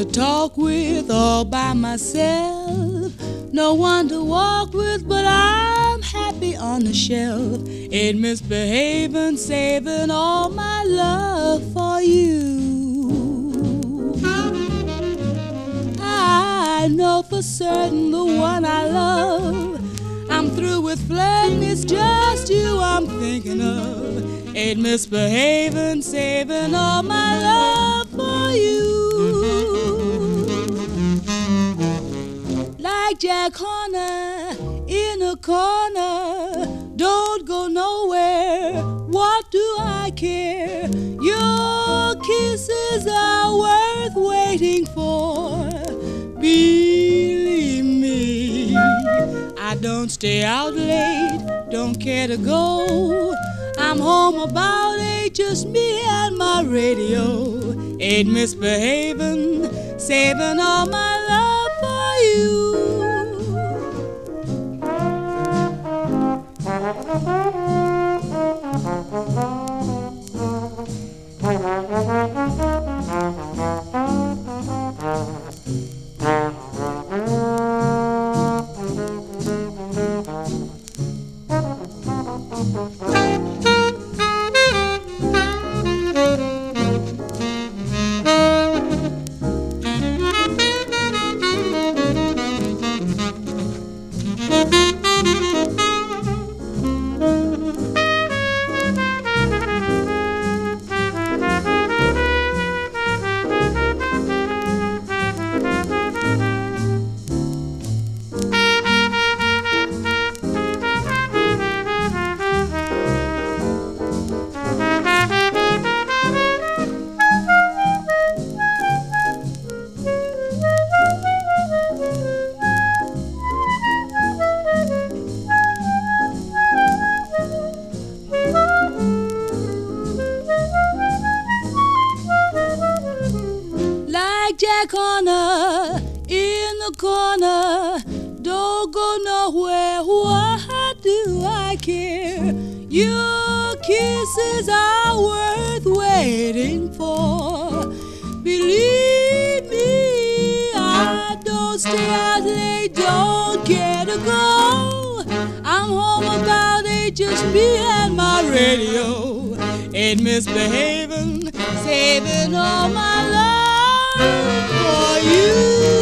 talk with all by myself. No one to walk with, but I'm happy on the shelf. Ain't misbehaving, saving all my love for you. I know for certain the one I love. I'm through with flirting, it's just you I'm thinking of. Ain't misbehaving, saving all my love for you. Like Jack Horner in a corner, don't go nowhere, what do I care? Your kisses are worth waiting for. Believe me, I don't stay out late, don't care to go. I'm home about 8, just me and my radio. Ain't misbehaving, saving all my love for you. Jack Horner in the corner, don't go nowhere, what do I care? Your kisses are worth waiting for. Believe me, I don't stay out late, don't care to go. I'm home about 8, just me and my radio. Ain't misbehaving, saving all my love for you.